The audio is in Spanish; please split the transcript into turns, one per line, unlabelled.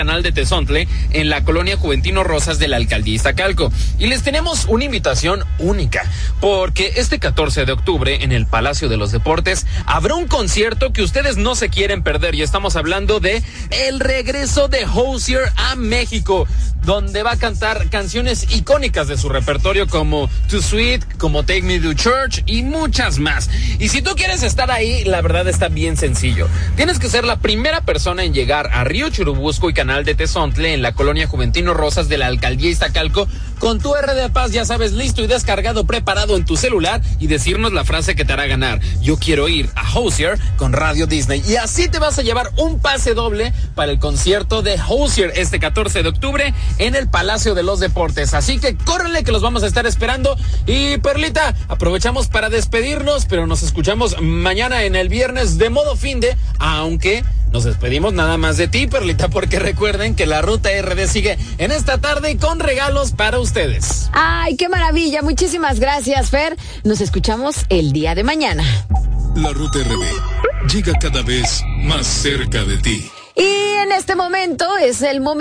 canal de Tezontle en la colonia Juventino Rosas de la alcaldía Iztacalco. Y les tenemos una invitación única, porque este 14 de octubre en el Palacio de los Deportes habrá un concierto que ustedes no se quieren perder, y estamos hablando de el regreso de Hozier a México, donde va a cantar canciones icónicas de su repertorio como Too Sweet, como Take Me to Church y muchas más. Y si tú quieres estar ahí, la verdad está bien sencillo. Tienes que ser la primera persona en llegar a Río Churubusco y Canal de Tezontle en la colonia Juventino Rosas de la alcaldía Iztacalco con tu R de Paz, ya sabes, listo y descargado, preparado en tu celular, y decirnos la frase que te hará ganar: yo quiero ir a Hozier con Radio Disney. Y así te vas a llevar un pase doble para el concierto de Hozier este 14 de octubre en el Palacio de los Deportes. Así que córrenle, que los vamos a estar esperando. Y Perlita, aprovechamos para despedirnos, pero nos escuchamos mañana en el viernes de modo finde, aunque nos despedimos nada más de ti, Perlita, porque recuerden que la Ruta RD sigue en esta tarde con regalos para ustedes.
¡Ay, qué maravilla! Muchísimas gracias, Fer. Nos escuchamos el día de mañana.
La Ruta RD llega cada vez más cerca de ti.
Y en este momento es el momento